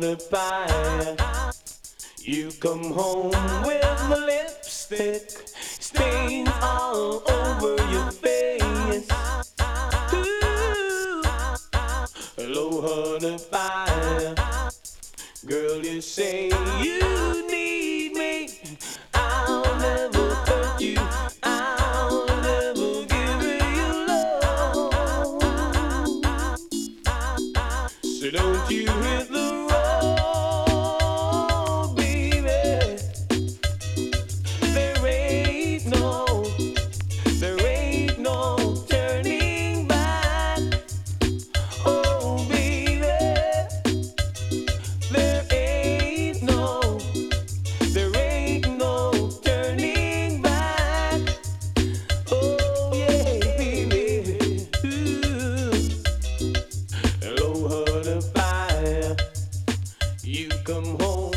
the pie. You come home with the lipstick stains all over your face. Ooh, low honey pie. Girl, you say you need me. I'll never hurt you. I'll never give you love. So don't you hit the road, baby. There ain't no turning back. Oh, baby. There ain't no turning back. Oh yeah, baby. Ooh. Low honey pie. You come home